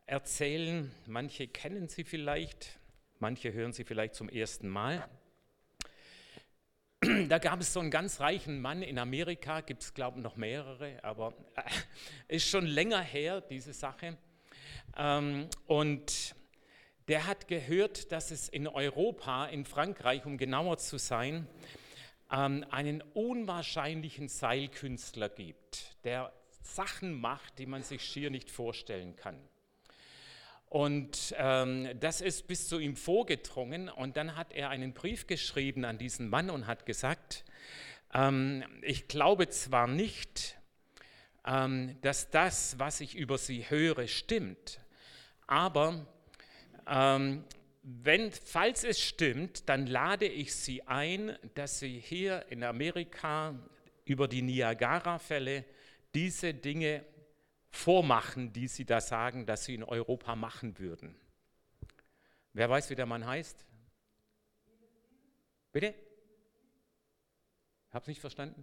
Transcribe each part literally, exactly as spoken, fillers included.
erzählen. Manche kennen sie vielleicht, manche hören sie vielleicht zum ersten Mal. Da gab es so einen ganz reichen Mann in Amerika, gibt es glaube ich noch mehrere, aber äh, ist schon länger her, diese Sache. Ähm, und der hat gehört, dass es in Europa, in Frankreich, um genauer zu sein, ähm, einen unwahrscheinlichen Seilkünstler gibt, der Sachen macht, die man sich schier nicht vorstellen kann. Und ähm, das ist bis zu ihm vorgedrungen und dann hat er einen Brief geschrieben an diesen Mann und hat gesagt, ähm, ich glaube zwar nicht, ähm, dass das, was ich über Sie höre, stimmt, aber ähm, wenn, falls es stimmt, dann lade ich Sie ein, dass Sie hier in Amerika über die Niagara-Fälle diese Dinge vormachen, die Sie da sagen, dass Sie in Europa machen würden. Wer weiß, wie der Mann heißt? Bitte? Hab's nicht verstanden?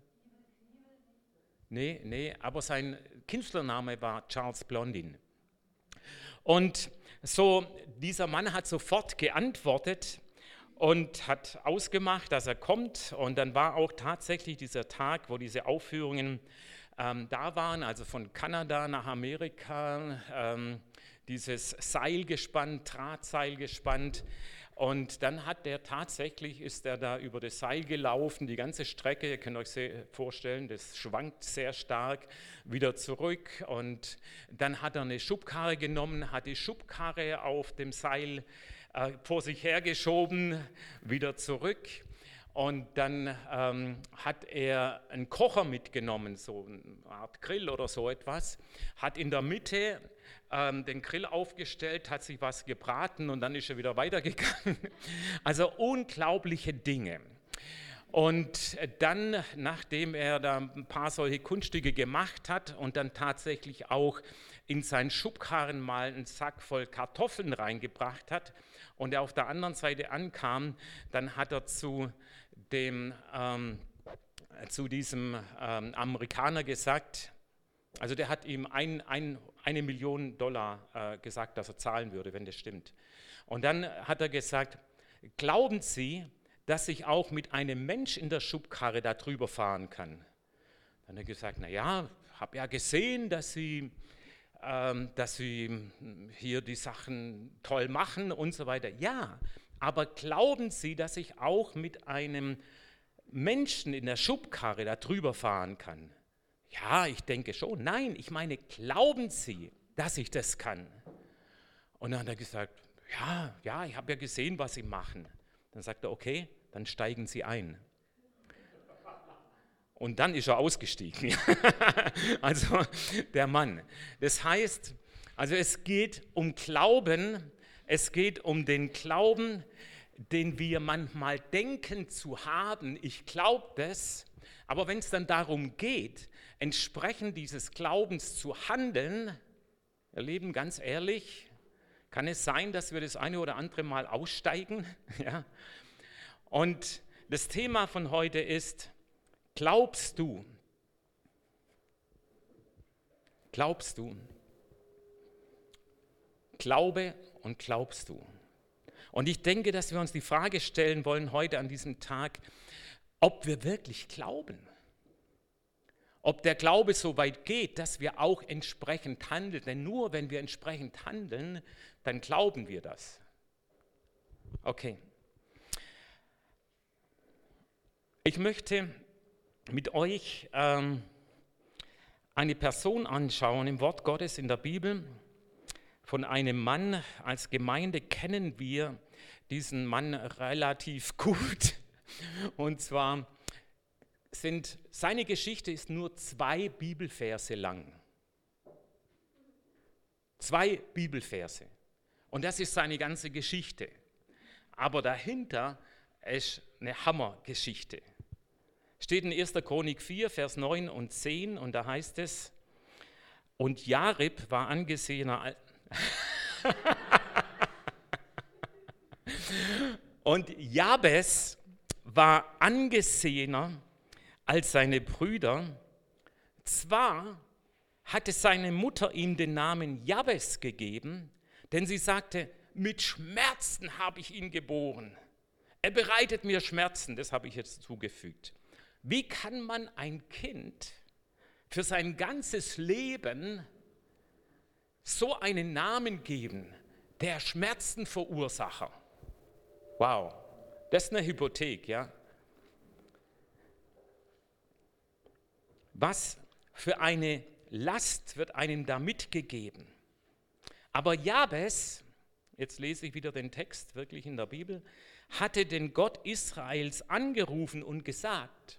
Nee, nee, aber sein Künstlername war Charles Blondin. Und so, dieser Mann hat sofort geantwortet und hat ausgemacht, dass er kommt. Und dann war auch tatsächlich dieser Tag, wo diese Aufführungen ähm, da waren, also von Kanada nach Amerika, ähm, dieses Seil gespannt, Drahtseil gespannt. Und dann hat der tatsächlich, ist er da über das Seil gelaufen, die ganze Strecke, ihr könnt euch vorstellen, das schwankt sehr stark, wieder zurück. Und dann hat er eine Schubkarre genommen, hat die Schubkarre auf dem Seil äh, vor sich hergeschoben, wieder zurück. Und dann ähm, hat er einen Kocher mitgenommen, so eine Art Grill oder so etwas, hat in der Mitte ähm, den Grill aufgestellt, hat sich was gebraten und dann ist er wieder weitergegangen. Also unglaubliche Dinge. Und dann, nachdem er da ein paar solche Kunststücke gemacht hat und dann tatsächlich auch in seinen Schubkarren mal einen Sack voll Kartoffeln reingebracht hat und er auf der anderen Seite ankam, dann hat er zu dem, ähm, zu diesem ähm, Amerikaner gesagt, also der hat ihm ein, ein, eine Million Dollar äh, gesagt, dass er zahlen würde, wenn das stimmt. Und dann hat er gesagt, glauben Sie, dass ich auch mit einem Mensch in der Schubkarre da drüber fahren kann? Dann hat er gesagt, naja, habe ja gesehen, dass Sie, ähm, dass Sie hier die Sachen toll machen und so weiter. Ja, aber glauben Sie, dass ich auch mit einem Menschen in der Schubkarre da drüber fahren kann? Ja, ich denke schon. Nein, ich meine, glauben Sie, dass ich das kann? Und dann hat er gesagt, ja, ja, ich habe ja gesehen, was Sie machen. Dann sagt er, okay, dann steigen Sie ein. Und dann ist er ausgestiegen. Also der Mann. Das heißt, also es geht um Glauben, es geht um den Glauben, den wir manchmal denken zu haben. Ich glaube das, aber wenn es dann darum geht, entsprechend dieses Glaubens zu handeln, ihr Lieben, ganz ehrlich, kann es sein, dass wir das eine oder andere Mal aussteigen? Ja? Und das Thema von heute ist, glaubst du? Glaubst du? Glaube und glaubst du? Und ich denke, dass wir uns die Frage stellen wollen heute an diesem Tag, ob wir wirklich glauben. Ob der Glaube so weit geht, dass wir auch entsprechend handeln. Denn nur wenn wir entsprechend handeln, dann glauben wir das. Okay. Ich möchte mit euch ähm, eine Person anschauen im Wort Gottes in der Bibel. Von einem Mann, als Gemeinde kennen wir diesen Mann relativ gut. Und zwar sind, seine Geschichte ist nur zwei Bibelverse lang. Zwei Bibelverse. Und das ist seine ganze Geschichte. Aber dahinter ist eine Hammergeschichte. Steht in erster Chronik vier, Vers neun und zehn und da heißt es, und Jarib war angesehener und Jabes war angesehener als seine Brüder. Zwar hatte seine Mutter ihm den Namen Jabes gegeben, denn sie sagte, mit Schmerzen habe ich ihn geboren. Er bereitet mir Schmerzen, das habe ich jetzt zugefügt. Wie kann man ein Kind für sein ganzes Leben so einen Namen geben, der Schmerzenverursacher? Wow, das ist eine Hypothek, ja. Was für eine Last wird einem da mitgegeben? Aber Jabes, jetzt lese ich wieder den Text wirklich in der Bibel, hatte den Gott Israels angerufen und gesagt,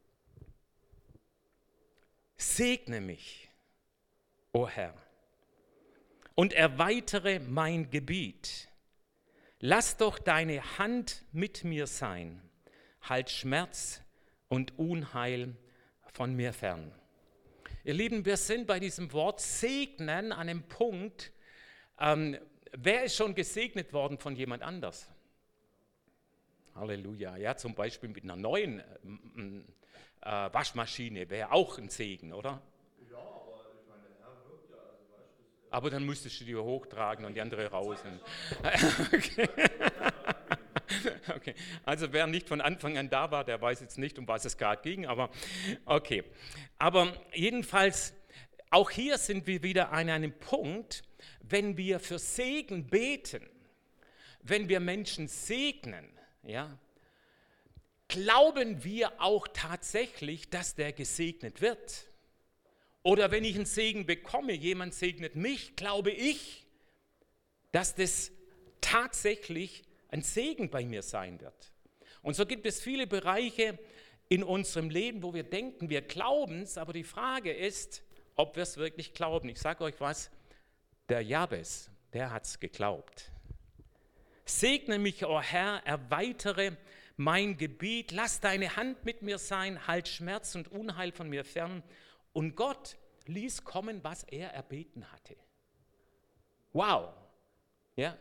segne mich, o Herr, und erweitere mein Gebiet. Lass doch deine Hand mit mir sein, halt Schmerz und Unheil von mir fern. Ihr Lieben, wir sind bei diesem Wort segnen an einem Punkt, ähm, wer ist schon gesegnet worden von jemand anders? Halleluja, ja, zum Beispiel mit einer neuen äh, äh, Waschmaschine wäre auch ein Segen, oder? Ja, aber ich meine, der Herr wirkt ja, also weißt du, das, äh, Aber dann müsstest du die hochtragen und die andere raus. Okay. Okay, also wer nicht von Anfang an da war, der weiß jetzt nicht, um was es gerade ging, aber okay. Aber jedenfalls, auch hier sind wir wieder an einem Punkt, wenn wir für Segen beten, wenn wir Menschen segnen, ja, glauben wir auch tatsächlich, dass der gesegnet wird? Oder wenn ich einen Segen bekomme, jemand segnet mich, glaube ich, dass das tatsächlich ein Segen bei mir sein wird. Und so gibt es viele Bereiche in unserem Leben, wo wir denken, wir glauben es, aber die Frage ist, ob wir es wirklich glauben. Ich sage euch was, der Jabes, der hat es geglaubt. Segne mich, o Herr, erweitere mein Gebiet, lass deine Hand mit mir sein, halt Schmerz und Unheil von mir fern. Und Gott ließ kommen, was er erbeten hatte. Wow! Ja.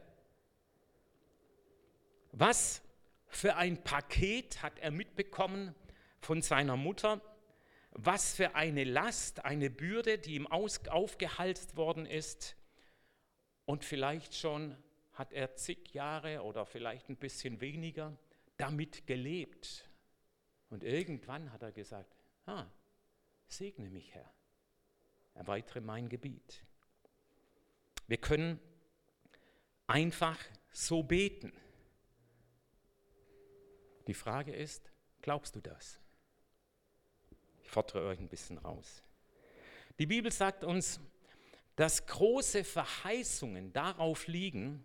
Was für ein Paket hat er mitbekommen von seiner Mutter? Was für eine Last, eine Bürde, die ihm aus, aufgehalst worden ist? Und vielleicht schon hat er zig Jahre oder vielleicht ein bisschen weniger damit gelebt. Und irgendwann hat er gesagt, ah, segne mich, Herr, erweitere mein Gebiet. Wir können einfach so beten. Die Frage ist, glaubst du das? Ich fordere euch ein bisschen raus. Die Bibel sagt uns, dass große Verheißungen darauf liegen,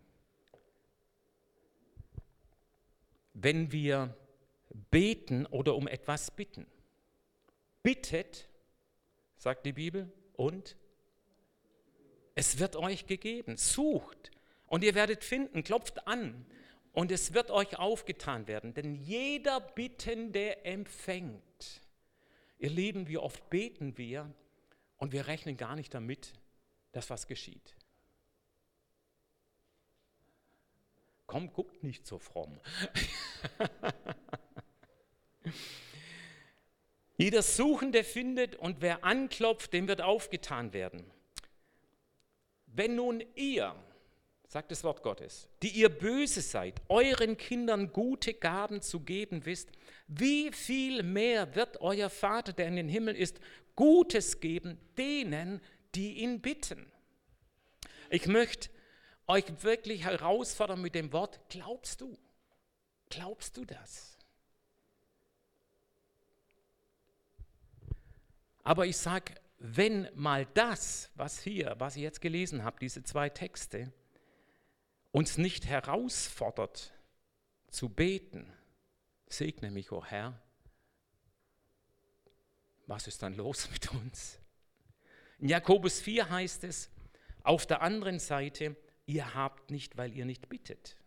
wenn wir beten oder um etwas bitten. Bittet, sagt die Bibel, und es wird euch gegeben. Sucht und ihr werdet finden, klopft an und es wird euch aufgetan werden. Denn jeder Bittende empfängt. Ihr Lieben, wie oft beten wir und wir rechnen gar nicht damit, dass was geschieht. Komm, guckt nicht so fromm. Jeder Suchende findet und wer anklopft, dem wird aufgetan werden. Wenn nun ihr, sagt das Wort Gottes, die ihr böse seid, euren Kindern gute Gaben zu geben wisst, wie viel mehr wird euer Vater, der in den Himmel ist, Gutes geben denen, die ihn bitten. Ich möchte euch wirklich herausfordern mit dem Wort, glaubst du? Glaubst du das? Aber ich sage, wenn mal das, was hier, was ich jetzt gelesen habe, diese zwei Texte, uns nicht herausfordert zu beten, segne mich, o Herr, was ist dann los mit uns? In Jakobus vier heißt es, auf der anderen Seite, ihr habt nicht, weil ihr nicht bittet.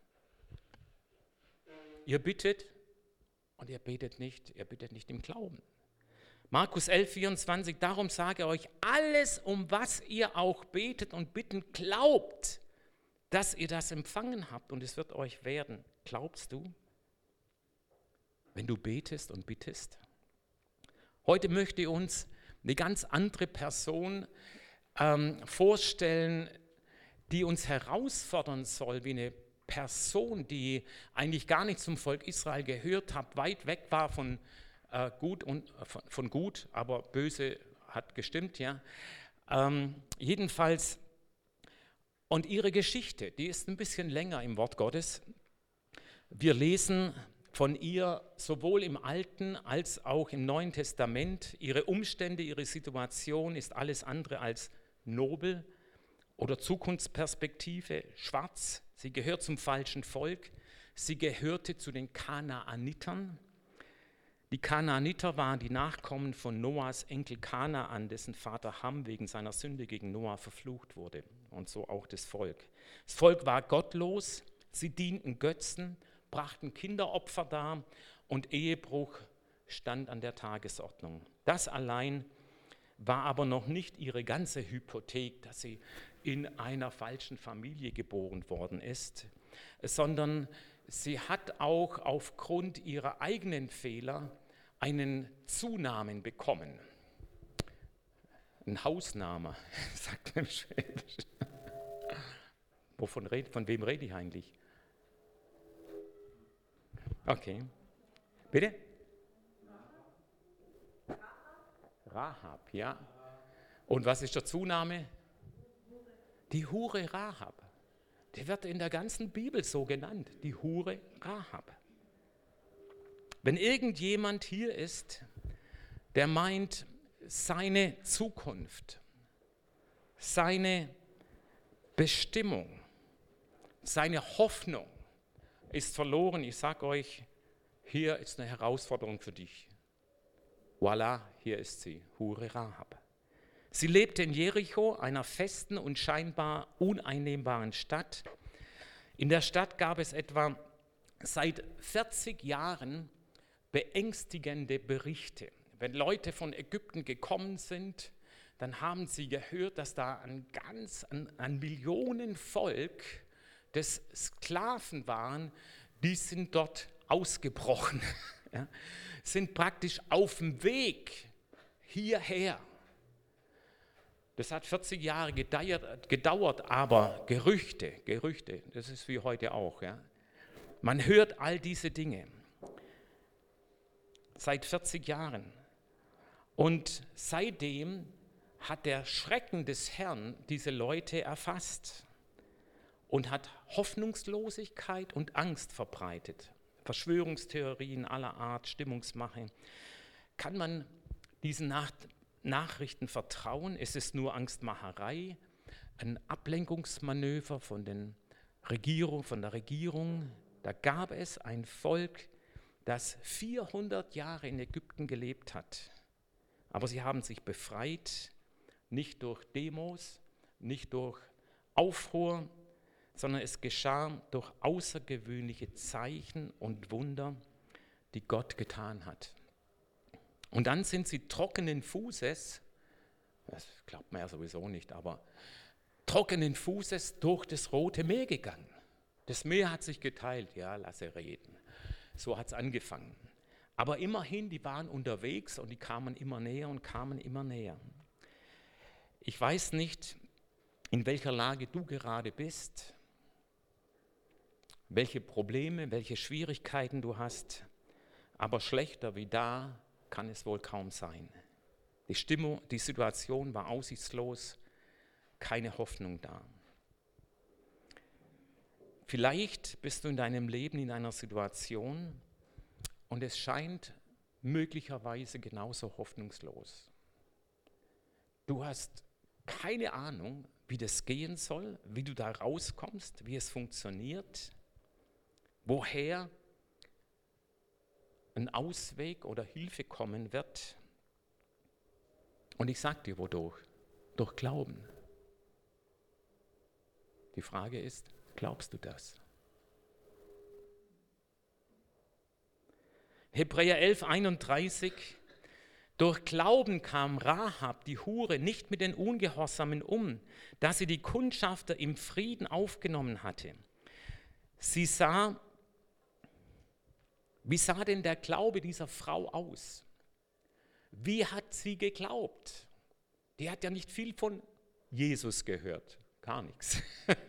Ihr bittet und ihr betet nicht, ihr bittet nicht im Glauben. Markus elf, vierundzwanzig, darum sage ich euch, alles, um was ihr auch betet und bitten, glaubt, dass ihr das empfangen habt und es wird euch werden. Glaubst du, wenn du betest und bittest? Heute möchte uns eine ganz andere Person ähm, vorstellen, die uns herausfordern soll, wie eine Person, die eigentlich gar nicht zum Volk Israel gehört hat, weit weg war von, äh, gut, und, äh, von, von gut, aber böse hat gestimmt, ja. Ähm, jedenfalls, und ihre Geschichte, die ist ein bisschen länger im Wort Gottes. Wir lesen von ihr sowohl im Alten als auch im Neuen Testament. Ihre Umstände, ihre Situation ist alles andere als nobel oder Zukunftsperspektive, schwarz. Sie gehört zum falschen Volk. Sie gehörte zu den Kanaanitern. Die Kanaaniter waren die Nachkommen von Noahs Enkel Kanaan, dessen Vater Ham wegen seiner Sünde gegen Noah verflucht wurde. Und so auch das Volk. Das Volk war gottlos, sie dienten Götzen, brachten Kinderopfer dar und Ehebruch stand an der Tagesordnung. Das allein war aber noch nicht ihre ganze Hypothek, dass sie in einer falschen Familie geboren worden ist, sondern sie hat auch aufgrund ihrer eigenen Fehler einen Zunamen bekommen. Ein Hausname, sagt man im Schwäbisch. Wovon red, von wem rede ich eigentlich? Okay. Bitte? Rahab, ja. Und was ist der Zunahme? Die Hure Rahab. Die wird in der ganzen Bibel so genannt, die Hure Rahab. Wenn irgendjemand hier ist, der meint, seine Zukunft, seine Bestimmung, seine Hoffnung ist verloren, ich sage euch, hier ist eine Herausforderung für dich. Voilà, hier ist sie, Hure Rahab. Sie lebte in Jericho, einer festen und scheinbar uneinnehmbaren Stadt. In der Stadt gab es etwa seit vierzig Jahren beängstigende Berichte. Wenn Leute von Ägypten gekommen sind, dann haben sie gehört, dass da ein ganz, ein, ein Millionenvolk, das Sklaven waren, die sind dort ausgebrochen, ja, sind praktisch auf dem Weg hierher. Das hat vierzig Jahre gedauert, gedauert, aber Gerüchte, Gerüchte, das ist wie heute auch. Ja. Man hört all diese Dinge seit vierzig Jahren. Und seitdem hat der Schrecken des Herrn diese Leute erfasst und hat Hoffnungslosigkeit und Angst verbreitet. Verschwörungstheorien aller Art, Stimmungsmache. Kann man diesen Nach- Nachrichten vertrauen? Ist es nur Angstmacherei, ein Ablenkungsmanöver von, den Regierung, von der Regierung? Da gab es ein Volk, das vierhundert Jahre in Ägypten gelebt hat. Aber sie haben sich befreit, nicht durch Demos, nicht durch Aufruhr, sondern es geschah durch außergewöhnliche Zeichen und Wunder, die Gott getan hat. Und dann sind sie trockenen Fußes, das glaubt man ja sowieso nicht, aber trockenen Fußes durch das Rote Meer gegangen. Das Meer hat sich geteilt, ja, lasse reden. So hat es angefangen. Aber immerhin, die waren unterwegs und die kamen immer näher und kamen immer näher. Ich weiß nicht, in welcher Lage du gerade bist, welche Probleme, welche Schwierigkeiten du hast, aber schlechter wie da kann es wohl kaum sein. Die Stimmung, die Situation war aussichtslos, keine Hoffnung da. Vielleicht bist du in deinem Leben in einer Situation und es scheint möglicherweise genauso hoffnungslos. Du hast keine Ahnung, wie das gehen soll, wie du da rauskommst, wie es funktioniert, woher ein Ausweg oder Hilfe kommen wird. Und ich sage dir, wodurch? Durch Glauben. Die Frage ist, glaubst du das? Hebräer elf, einunddreißig. Durch Glauben kam Rahab, die Hure, nicht mit den Ungehorsamen um, da sie die Kundschafter im Frieden aufgenommen hatte. Sie sah, wie sah denn der Glaube dieser Frau aus? Wie hat sie geglaubt? Die hat ja nicht viel von Jesus gehört? Gar nichts.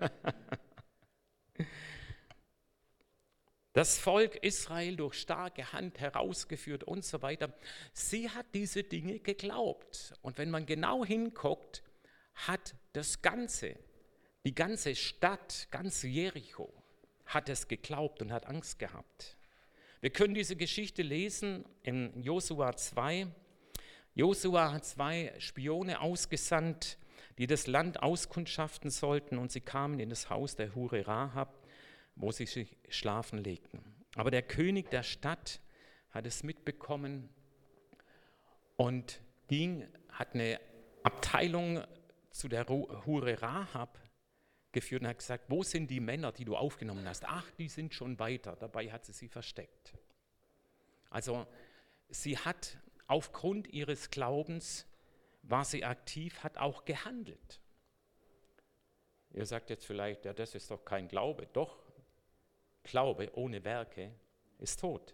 Das Volk Israel durch starke Hand herausgeführt und so weiter. Sie hat diese Dinge geglaubt. Und wenn man genau hinguckt, hat das Ganze, die ganze Stadt, ganz Jericho, hat es geglaubt und hat Angst gehabt. Wir können diese Geschichte lesen in Josua zwei. Josua hat zwei Spione ausgesandt, die das Land auskundschaften sollten, und sie kamen in das Haus der Hure Rahab, wo sie sich schlafen legten. Aber der König der Stadt hat es mitbekommen und ging, hat eine Abteilung zu der Hure Rahab geführt und hat gesagt, wo sind die Männer, die du aufgenommen hast? Ach, die sind schon weiter. Dabei hat sie sie versteckt. Also sie hat aufgrund ihres Glaubens, war sie aktiv, hat auch gehandelt. Ihr sagt jetzt vielleicht, ja, das ist doch kein Glaube. Doch, Glaube ohne Werke ist tot.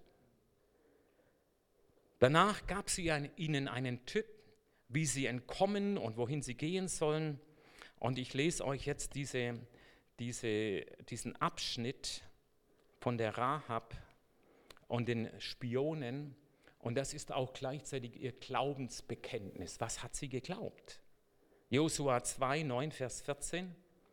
Danach gab sie ihnen einen Tipp, wie sie entkommen und wohin sie gehen sollen. Und ich lese euch jetzt diese, diese, diesen Abschnitt von der Rahab und den Spionen. Und das ist auch gleichzeitig ihr Glaubensbekenntnis. Was hat sie geglaubt? Josua zwei, neun, Vers vierzehn.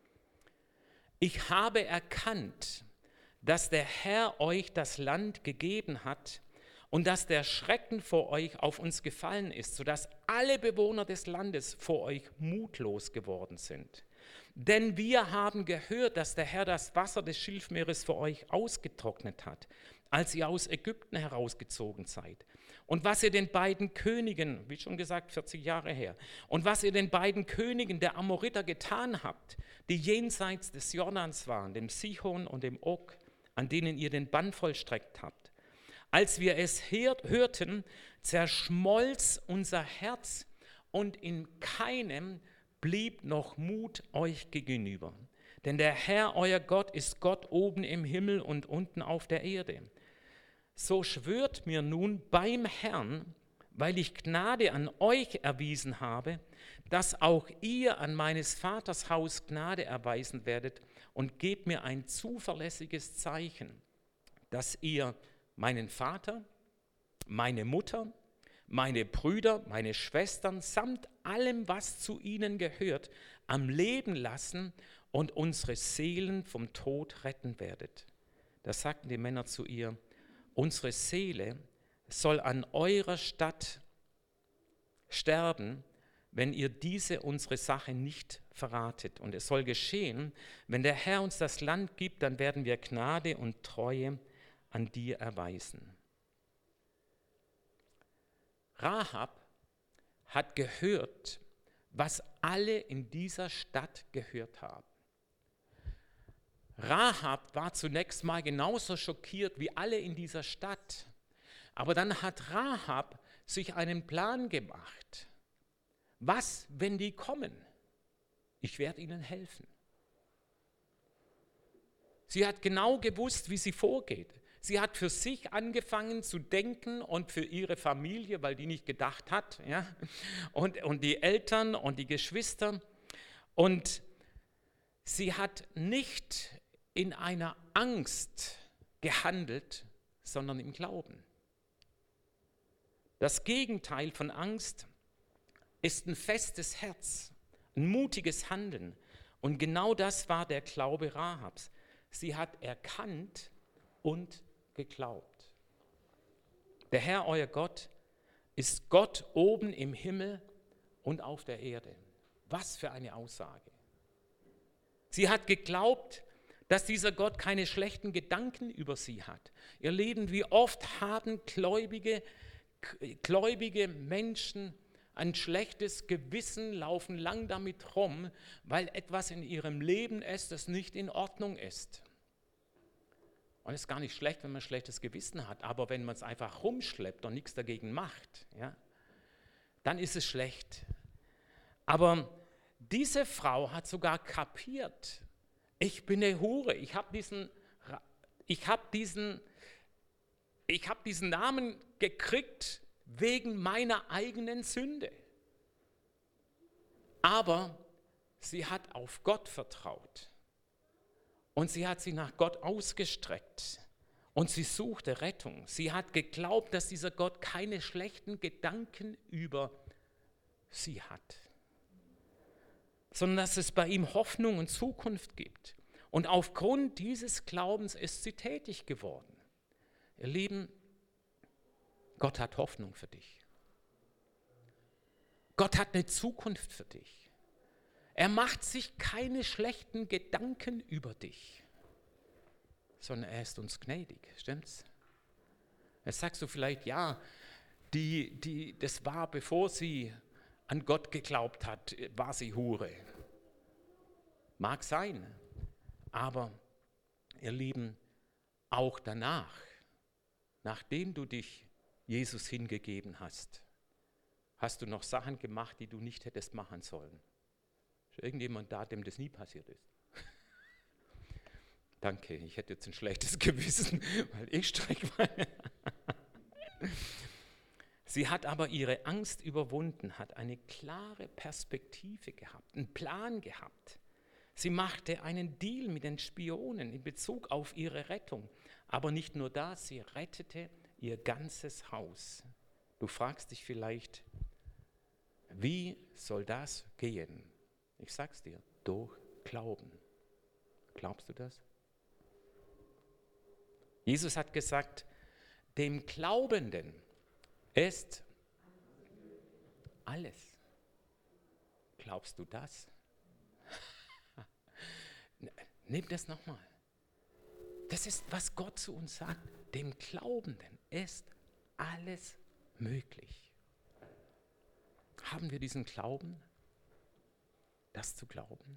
Ich habe erkannt, dass der Herr euch das Land gegeben hat und dass der Schrecken vor euch auf uns gefallen ist, sodass alle Bewohner des Landes vor euch mutlos geworden sind. Denn wir haben gehört, dass der Herr das Wasser des Schilfmeeres für euch ausgetrocknet hat, als ihr aus Ägypten herausgezogen seid. Und was ihr den beiden Königen, wie schon gesagt, vierzig Jahre her, und was ihr den beiden Königen der Amoriter getan habt, die jenseits des Jordans waren, dem Sihon und dem Og, an denen ihr den Bann vollstreckt habt. Als wir es hörten, zerschmolz unser Herz und in keinem blieb noch Mut euch gegenüber. Denn der Herr, euer Gott, ist Gott oben im Himmel und unten auf der Erde. So schwört mir nun beim Herrn, weil ich Gnade an euch erwiesen habe, dass auch ihr an meines Vaters Haus Gnade erweisen werdet, und gebt mir ein zuverlässiges Zeichen, dass ihr meinen Vater, meine Mutter, meine Brüder, meine Schwestern samt allem, was zu ihnen gehört, am Leben lassen und unsere Seelen vom Tod retten werdet. Da sagten die Männer zu ihr, unsere Seele soll an eurer Stadt sterben, wenn ihr diese unsere Sache nicht verratet. Und es soll geschehen, wenn der Herr uns das Land gibt, dann werden wir Gnade und Treue an dir erweisen. Rahab hat gehört, was alle in dieser Stadt gehört haben. Rahab war zunächst mal genauso schockiert wie alle in dieser Stadt. Aber dann hat Rahab sich einen Plan gemacht. Was, wenn die kommen? Ich werde ihnen helfen. Sie hat genau gewusst, wie sie vorgeht. Sie hat für sich angefangen zu denken und für ihre Familie, weil die nicht gedacht hat, ja? und, und die Eltern und die Geschwister. Und sie hat nicht in einer Angst gehandelt, sondern im Glauben. Das Gegenteil von Angst ist ein festes Herz, ein mutiges Handeln. Und genau das war der Glaube Rahabs. Sie hat erkannt und geglaubt. Der Herr, euer Gott, ist Gott oben im Himmel und auf der Erde. Was für eine Aussage. Sie hat geglaubt, dass dieser Gott keine schlechten Gedanken über sie hat. Ihr Leben, wie oft haben gläubige, gläubige Menschen ein schlechtes Gewissen, laufen lang damit rum, weil etwas in ihrem Leben ist, das nicht in Ordnung ist. Und es ist gar nicht schlecht, wenn man ein schlechtes Gewissen hat, aber wenn man es einfach rumschleppt und nichts dagegen macht, ja, dann ist es schlecht. Aber diese Frau hat sogar kapiert, ich bin eine Hure, ich habe diesen, ich hab diesen, ich hab diesen Namen gekriegt wegen meiner eigenen Sünde. Aber Sie hat auf Gott vertraut und sie hat sie nach Gott ausgestreckt und sie suchte Rettung. Sie hat geglaubt, dass dieser Gott keine schlechten Gedanken über sie hat, sondern dass es bei ihm Hoffnung und Zukunft gibt. Und aufgrund dieses Glaubens ist sie tätig geworden. Ihr Lieben, Gott hat Hoffnung für dich. Gott hat eine Zukunft für dich. Er macht sich keine schlechten Gedanken über dich, sondern er ist uns gnädig, stimmt's? Jetzt sagst du vielleicht, ja, die, die, das war, bevor sie an Gott geglaubt hat, war sie Hure. Mag sein, aber ihr Lieben, auch danach, nachdem du dich Jesus hingegeben hast, hast du noch Sachen gemacht, die du nicht hättest machen sollen. Ist irgendjemand da, dem das nie passiert ist? Danke, ich hätte jetzt ein schlechtes Gewissen, weil ich streng war. Sie hat aber ihre Angst überwunden, hat eine klare Perspektive gehabt, einen Plan gehabt. Sie machte einen Deal mit den Spionen in Bezug auf ihre Rettung. Aber nicht nur das, sie rettete ihr ganzes Haus. Du fragst dich vielleicht, wie soll das gehen? Ich sag's dir, durch Glauben. Glaubst du das? Jesus hat gesagt, dem Glaubenden ist alles. Glaubst du das? Nimm das nochmal. Das ist, was Gott zu uns sagt. Dem Glaubenden ist alles möglich. Haben wir diesen Glauben, das zu glauben?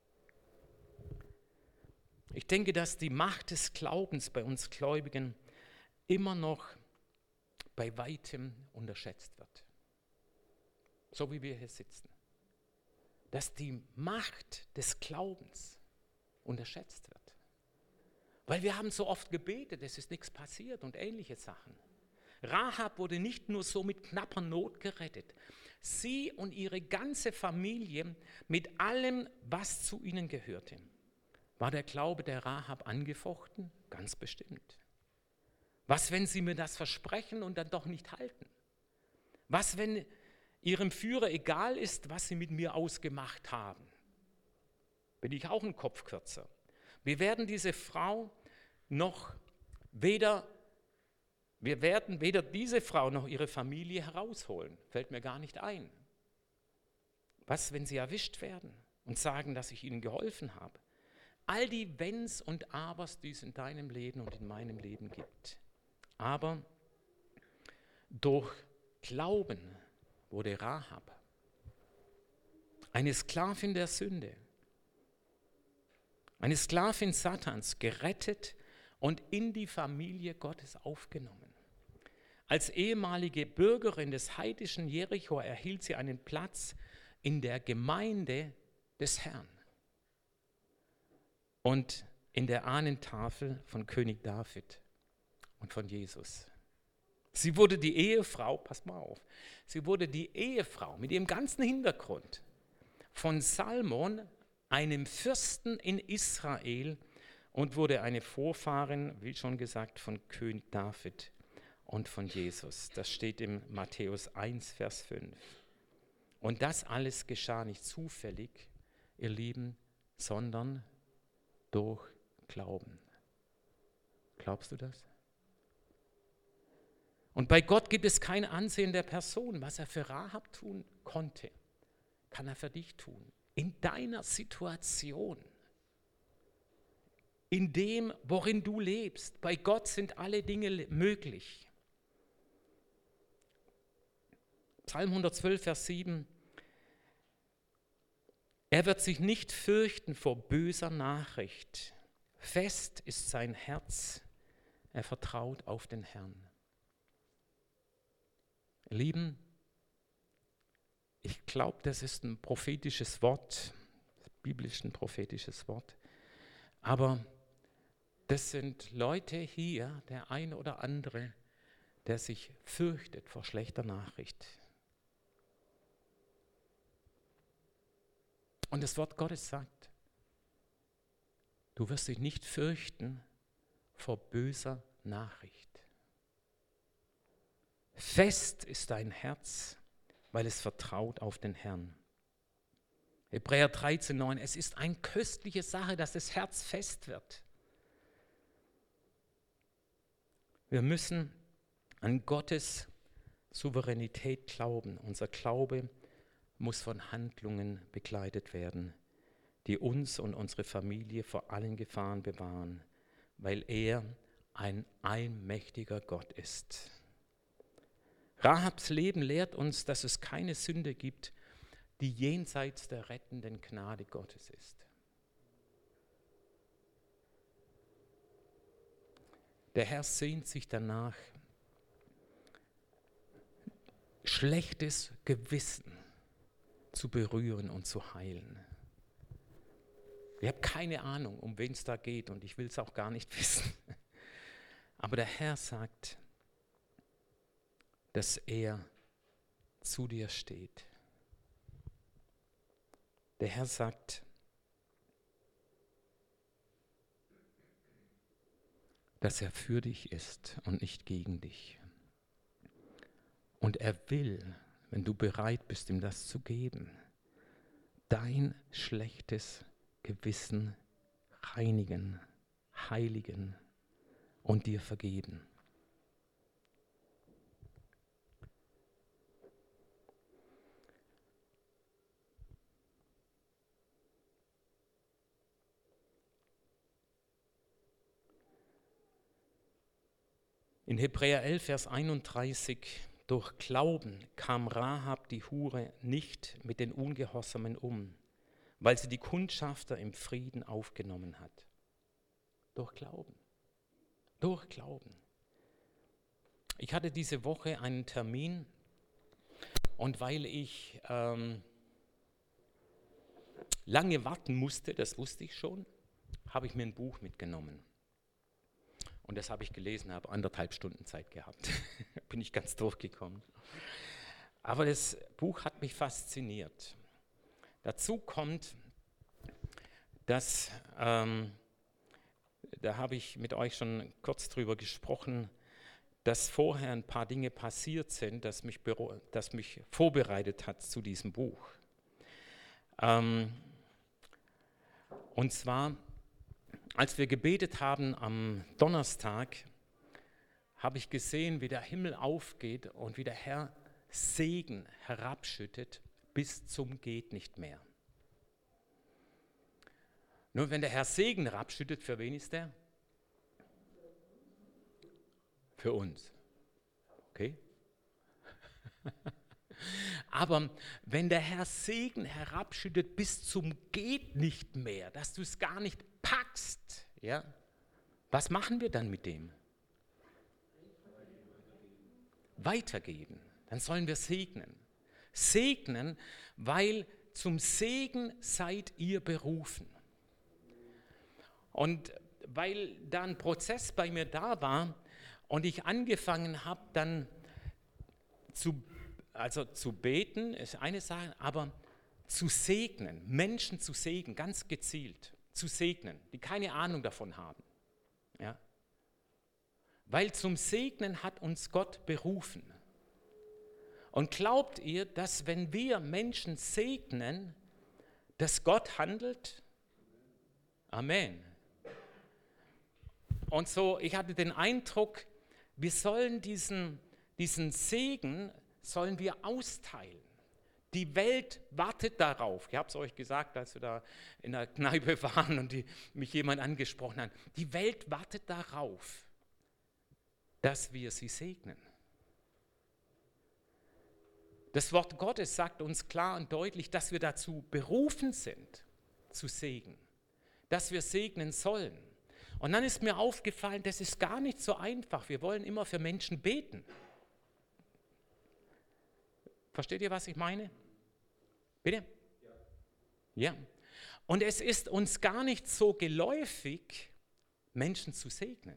Ich denke, dass die Macht des Glaubens bei uns Gläubigen immer noch bei weitem unterschätzt wird. So wie wir hier sitzen. Dass die Macht des Glaubens unterschätzt wird. Weil wir haben so oft gebetet, es ist nichts passiert und ähnliche Sachen. Rahab wurde nicht nur so mit knapper Not gerettet. Sie und ihre ganze Familie mit allem, was zu ihnen gehörte. War der Glaube der Rahab angefochten? Ganz bestimmt. Was, wenn sie mir das versprechen und dann doch nicht halten? Was, wenn ihrem Führer egal ist, was sie mit mir ausgemacht haben? Bin ich auch ein Kopf kürzer? Wir werden diese Frau noch weder, wir werden weder diese Frau noch ihre Familie herausholen. Fällt mir gar nicht ein. Was, wenn sie erwischt werden und sagen, dass ich ihnen geholfen habe? All die Wenns und Abers, die es in deinem Leben und in meinem Leben gibt. Aber durch Glauben wurde Rahab, eine Sklavin der Sünde, eine Sklavin Satans, gerettet und in die Familie Gottes aufgenommen. Als ehemalige Bürgerin des heidnischen Jericho erhielt sie einen Platz in der Gemeinde des Herrn und in der Ahnentafel von König David und von Jesus. Sie wurde die Ehefrau, passt mal auf, sie wurde die Ehefrau mit ihrem ganzen Hintergrund von Salmon, einem Fürsten in Israel, und wurde eine Vorfahrin, wie schon gesagt, von König David und von Jesus. Das steht im Matthäus eins, Vers fünf. Und das alles geschah nicht zufällig, ihr Lieben, sondern durch Glauben. Glaubst du das? Und bei Gott gibt es kein Ansehen der Person. Was er für Rahab tun konnte, kann er für dich tun. In deiner Situation, in dem, worin du lebst. Bei Gott sind alle Dinge möglich. Psalm hundertzwölf, Vers sieben. Er wird sich nicht fürchten vor böser Nachricht. Fest ist sein Herz. Er vertraut auf den Herrn. Lieben, ich glaube, das ist ein prophetisches Wort, biblisch ein prophetisches Wort. Aber das sind Leute hier, der eine oder andere, der sich fürchtet vor schlechter Nachricht. Und das Wort Gottes sagt, du wirst dich nicht fürchten vor böser Nachricht. Fest ist dein Herz, weil es vertraut auf den Herrn. Hebräer dreizehn neun, es ist eine köstliche Sache, dass das Herz fest wird. Wir müssen an Gottes Souveränität glauben. Unser Glaube muss von Handlungen begleitet werden, die uns und unsere Familie vor allen Gefahren bewahren, weil er ein allmächtiger Gott ist. Rahabs Leben lehrt uns, dass es keine Sünde gibt, die jenseits der rettenden Gnade Gottes ist. Der Herr sehnt sich danach, schlechtes Gewissen zu berühren und zu heilen. Ich habe keine Ahnung, um wen es da geht und ich will es auch gar nicht wissen. Aber der Herr sagt, dass er zu dir steht. Der Herr sagt, dass er für dich ist und nicht gegen dich. Und er will, wenn du bereit bist, ihm das zu geben, dein schlechtes Gewissen reinigen, heiligen und dir vergeben. In Hebräer elf, Vers einunddreißig, durch Glauben kam Rahab die Hure nicht mit den Ungehorsamen um, weil sie die Kundschafter im Frieden aufgenommen hat. Durch Glauben. Durch Glauben. Ich hatte diese Woche einen Termin und weil ich ähm, lange warten musste, das wusste ich schon, habe ich mir ein Buch mitgenommen. Und das habe ich gelesen, habe anderthalb Stunden Zeit gehabt. Bin ich ganz durchgekommen. Aber das Buch hat mich fasziniert. Dazu kommt, dass, ähm, da habe ich mit euch schon kurz drüber gesprochen, dass vorher ein paar Dinge passiert sind, das mich, das mich vorbereitet hat zu diesem Buch. Ähm, und zwar, als wir gebetet haben am Donnerstag, habe ich gesehen, wie der Himmel aufgeht und wie der Herr Segen herabschüttet bis zum geht nicht mehr. Nur wenn der Herr Segen herabschüttet, für wen ist der? Für uns. Okay? Aber wenn der Herr Segen herabschüttet bis zum geht nicht mehr, dass du es gar nicht packst, ja, was machen wir dann mit dem? Weitergeben. Dann sollen wir segnen. Segnen, weil zum Segen seid ihr berufen. Und weil da ein Prozess bei mir da war und ich angefangen habe, dann zu, also zu beten, ist eine Sache, aber zu segnen, Menschen zu segnen, ganz gezielt zu segnen, die keine Ahnung davon haben. Ja? Weil zum Segnen hat uns Gott berufen. Und glaubt ihr, dass wenn wir Menschen segnen, dass Gott handelt? Amen. Und so, ich hatte den Eindruck, wir sollen diesen, diesen Segen, sollen wir austeilen. Die Welt wartet darauf. Ich habe es euch gesagt, als wir da in der Kneipe waren und die, mich jemand angesprochen hat. Die Welt wartet darauf, dass wir sie segnen. Das Wort Gottes sagt uns klar und deutlich, dass wir dazu berufen sind, zu segnen, dass wir segnen sollen. Und dann ist mir aufgefallen, das ist gar nicht so einfach. Wir wollen immer für Menschen beten. Versteht ihr, was ich meine? Bitte? Ja. Ja. Und es ist uns gar nicht so geläufig, Menschen zu segnen.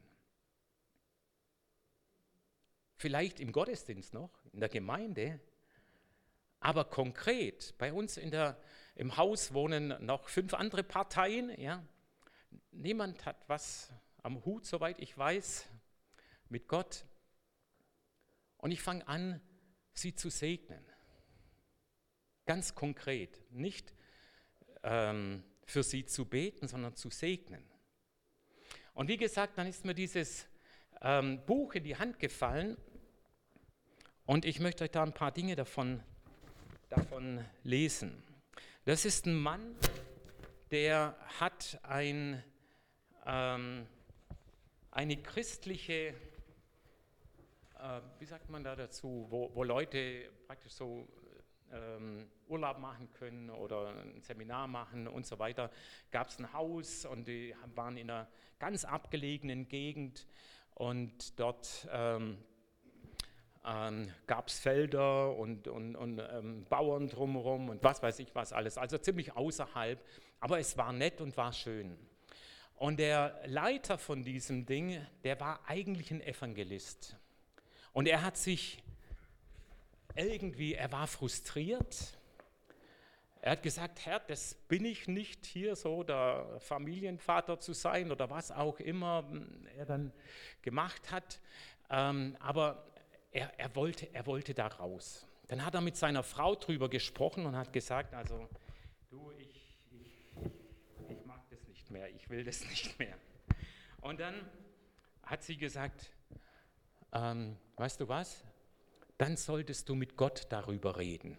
Vielleicht im Gottesdienst noch, in der Gemeinde, aber konkret bei uns in der, im Haus wohnen noch fünf andere Parteien. Ja. Niemand hat was am Hut, soweit ich weiß, mit Gott. Und ich fange an, sie zu segnen. Ganz konkret. Nicht ähm, für sie zu beten, sondern zu segnen. Und wie gesagt, dann ist mir dieses ähm, Buch in die Hand gefallen. Und ich möchte euch da ein paar Dinge davon, davon lesen. Das ist ein Mann, der hat ein, ähm, eine christliche, äh, wie sagt man da dazu, wo, wo Leute praktisch so ähm, Urlaub machen können oder ein Seminar machen und so weiter. Gab es ein Haus und die waren in einer ganz abgelegenen Gegend und dort ähm, Ähm, gab es Felder und, und, und ähm, Bauern drumherum und was weiß ich was alles, also ziemlich außerhalb, aber es war nett und war schön. Und der Leiter von diesem Ding, der war eigentlich ein Evangelist und er hat sich irgendwie, er war frustriert, er hat gesagt, Herr, das bin ich nicht hier so, der Familienvater zu sein oder was auch immer er dann gemacht hat, ähm, aber Er, er, wollte, er wollte da raus. Dann hat er mit seiner Frau drüber gesprochen und hat gesagt, also du, ich, ich, ich, ich mag das nicht mehr, ich will das nicht mehr. Und dann hat sie gesagt, ähm, weißt du was, dann solltest du mit Gott darüber reden.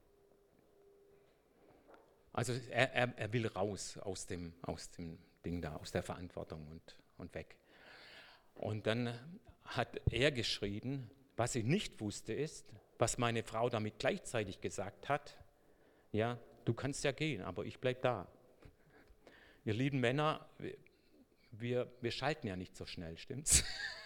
Also er, er, er will raus aus dem, aus dem Ding da, aus der Verantwortung und, und weg. Und dann hat er geschrieben, was ich nicht wusste ist, was meine Frau damit gleichzeitig gesagt hat, ja, du kannst ja gehen, aber ich bleib da. Ihr lieben Männer, wir, wir schalten ja nicht so schnell, stimmt's?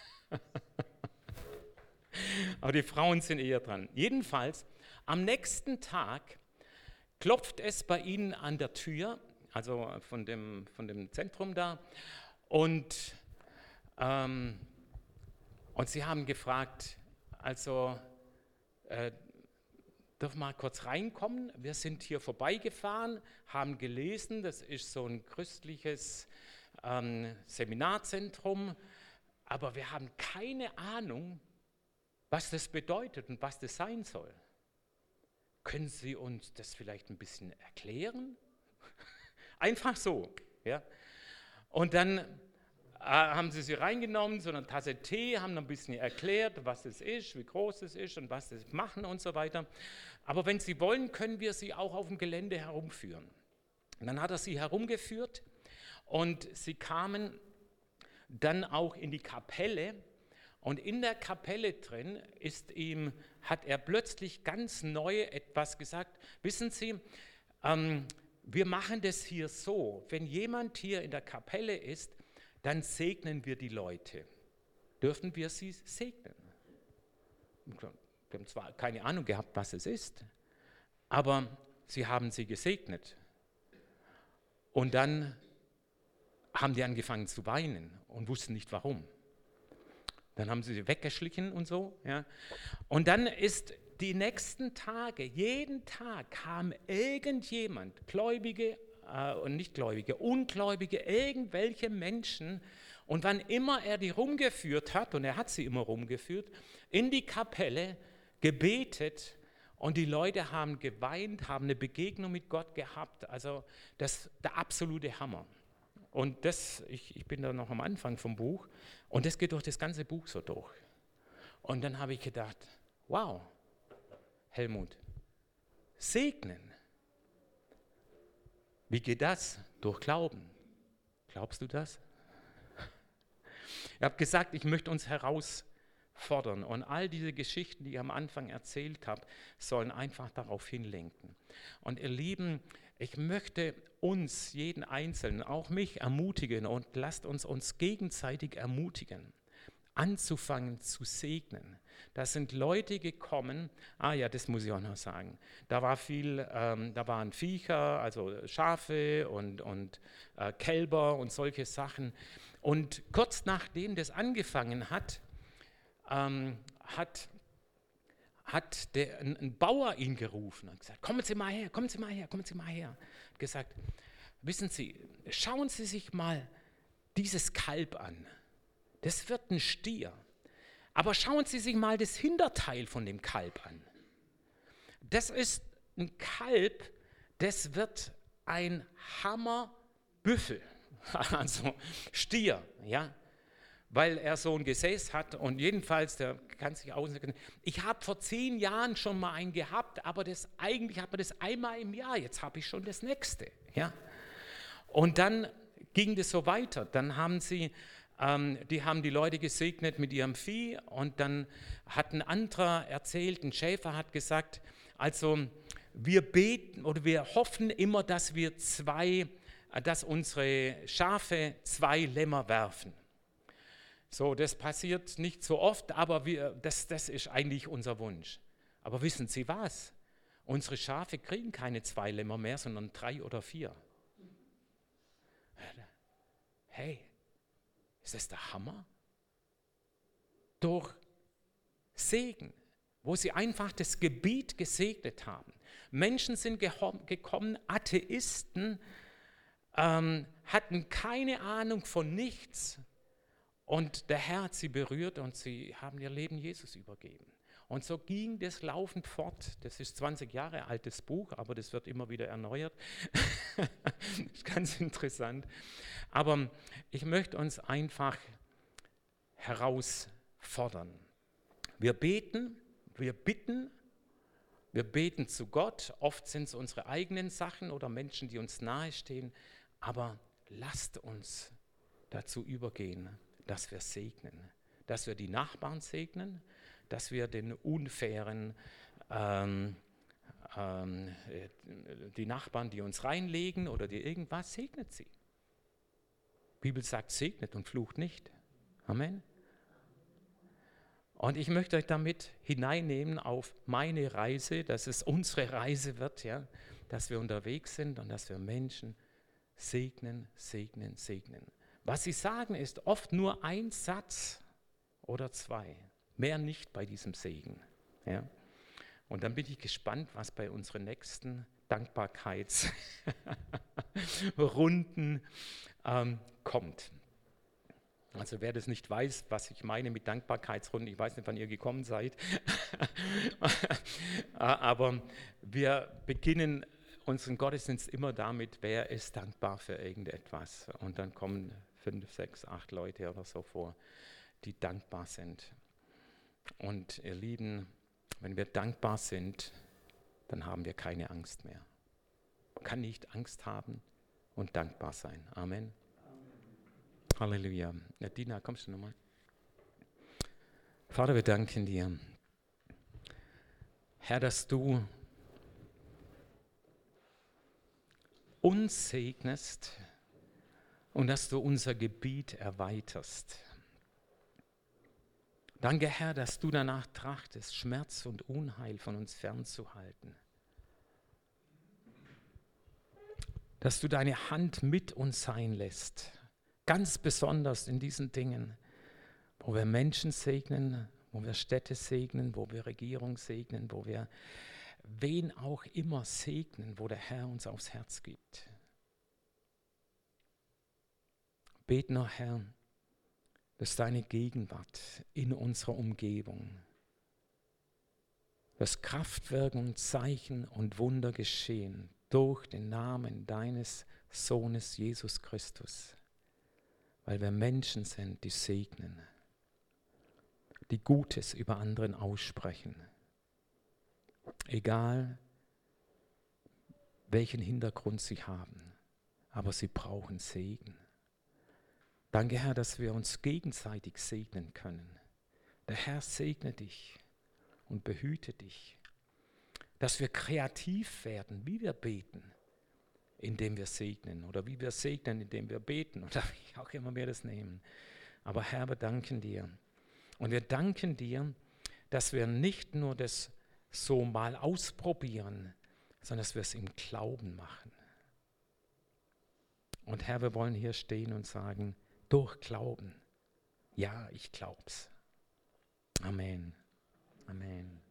Aber die Frauen sind eher dran. Jedenfalls, am nächsten Tag klopft es bei ihnen an der Tür, also von dem, von dem Zentrum da, und, ähm, und sie haben gefragt, also, äh, dürfen wir mal kurz reinkommen? Wir sind hier vorbeigefahren, haben gelesen, das ist so ein christliches ähm, Seminarzentrum, aber wir haben keine Ahnung, was das bedeutet und was das sein soll. Können Sie uns das vielleicht ein bisschen erklären? Einfach so, ja. Und dann haben sie sie reingenommen, so eine Tasse Tee, haben ein bisschen erklärt, was es ist, wie groß es ist und was sie machen und so weiter. Aber wenn Sie wollen, können wir Sie auch auf dem Gelände herumführen. Und dann hat er sie herumgeführt und sie kamen dann auch in die Kapelle und in der Kapelle drin ist ihm, hat er plötzlich ganz neu etwas gesagt. Wissen Sie, ähm, wir machen das hier so, wenn jemand hier in der Kapelle ist, dann segnen wir die Leute. Dürfen wir sie segnen? Wir haben zwar keine Ahnung gehabt, was es ist, aber sie haben sie gesegnet. Und dann haben die angefangen zu weinen und wussten nicht warum. Dann haben sie sie weggeschlichen und so. Ja. Und dann ist die nächsten Tage, jeden Tag kam irgendjemand, Gläubige, und Nichtgläubige, Ungläubige, irgendwelche Menschen. Und wann immer er die rumgeführt hat, und er hat sie immer rumgeführt, in die Kapelle gebetet und die Leute haben geweint, haben eine Begegnung mit Gott gehabt. Also das ist der absolute Hammer. Und das, ich, ich bin da noch am Anfang vom Buch und das geht durch das ganze Buch so durch. Und dann habe ich gedacht, wow, Helmut, segnen. Wie geht das? Durch Glauben. Glaubst du das? Ich habe gesagt, ich möchte uns herausfordern und all diese Geschichten, die ich am Anfang erzählt habe, sollen einfach darauf hinlenken. Und ihr Lieben, ich möchte uns, jeden Einzelnen, auch mich ermutigen und lasst uns uns gegenseitig ermutigen, anzufangen zu segnen. Da sind Leute gekommen, ah ja, das muss ich auch noch sagen, da war viel, ähm, da waren Viecher, also Schafe und, und äh, Kälber und solche Sachen. Und kurz nachdem das angefangen hat, ähm, hat, hat der, ein, ein Bauer ihn gerufen und gesagt, kommen Sie mal her, kommen Sie mal her, kommen Sie mal her. Hat gesagt, wissen Sie, schauen Sie sich mal dieses Kalb an. Das wird ein Stier. Aber schauen Sie sich mal das Hinterteil von dem Kalb an. Das ist ein Kalb, das wird ein Hammerbüffel, also Stier, ja, weil er so ein Gesäß hat und jedenfalls, der kann sich ausdrücken. Ich habe vor zehn Jahren schon mal einen gehabt, aber das, eigentlich hat man das einmal im Jahr, jetzt habe ich schon das nächste, ja. Und dann ging das so weiter, dann haben sie, ähm, die haben die Leute gesegnet mit ihrem Vieh und dann hat ein anderer erzählt, ein Schäfer hat gesagt, also wir beten oder wir hoffen immer, dass wir zwei, dass unsere Schafe zwei Lämmer werfen. So, das passiert nicht so oft, aber wir, das, das ist eigentlich unser Wunsch. Aber wissen Sie was? Unsere Schafe kriegen keine zwei Lämmer mehr, sondern drei oder vier. Hey, ist das der Hammer? Durch Segen, wo sie einfach das Gebiet gesegnet haben. Menschen sind gekommen, Atheisten, ähm, hatten keine Ahnung von nichts und der Herr hat sie berührt und sie haben ihr Leben Jesus übergeben. Und so ging das laufend fort. Das ist zwanzig Jahre altes Buch, aber das wird immer wieder erneuert. Das ist ganz interessant. Aber ich möchte uns einfach herausfordern. Wir beten, wir bitten, wir beten zu Gott. Oft sind es unsere eigenen Sachen oder Menschen, die uns nahestehen. Aber lasst uns dazu übergehen, dass wir segnen. Dass wir die Nachbarn segnen, dass wir den unfairen, ähm, ähm, die Nachbarn, die uns reinlegen oder die irgendwas, segnet sie. Die Bibel sagt, segnet und flucht nicht. Amen. Und ich möchte euch damit hineinnehmen auf meine Reise, dass es unsere Reise wird, ja, dass wir unterwegs sind und dass wir Menschen segnen, segnen, segnen. Was sie sagen, ist oft nur ein Satz oder zwei, mehr nicht bei diesem Segen. Ja. Und dann bin ich gespannt, was bei unseren nächsten Dankbarkeitsrunden ähm, kommt. Also wer das nicht weiß, was ich meine mit Dankbarkeitsrunden, ich weiß nicht, wann ihr gekommen seid, aber wir beginnen unseren Gottesdienst immer damit, wer ist dankbar für irgendetwas. Und dann kommen fünf, sechs, acht Leute oder so vor, die dankbar sind. Und ihr Lieben, wenn wir dankbar sind, dann haben wir keine Angst mehr. Man kann nicht Angst haben und dankbar sein. Amen. Halleluja. Ja, Dina, kommst du nochmal? Vater, wir danken dir. Herr, dass du uns segnest und dass du unser Gebiet erweiterst. Danke, Herr, dass du danach trachtest, Schmerz und Unheil von uns fernzuhalten. Dass du deine Hand mit uns sein lässt. Ganz besonders in diesen Dingen, wo wir Menschen segnen, wo wir Städte segnen, wo wir Regierung segnen, wo wir wen auch immer segnen, wo der Herr uns aufs Herz gibt. Beten, noch Herr, dass deine Gegenwart in unserer Umgebung, dass Kraftwirken, Zeichen und Wunder geschehen durch den Namen deines Sohnes Jesus Christus. Weil wir Menschen sind, die segnen, die Gutes über anderen aussprechen. Egal, welchen Hintergrund sie haben, aber sie brauchen Segen. Danke, Herr, dass wir uns gegenseitig segnen können. Der Herr segne dich und behüte dich. Dass wir kreativ werden, wie wir beten, indem wir segnen oder wie wir segnen, indem wir beten oder wie auch immer wir das nehmen. Aber Herr, wir danken dir. Und wir danken dir, dass wir nicht nur das so mal ausprobieren, sondern dass wir es im Glauben machen. Und Herr, wir wollen hier stehen und sagen, durch Glauben, ja, ich glaub's. Amen. Amen.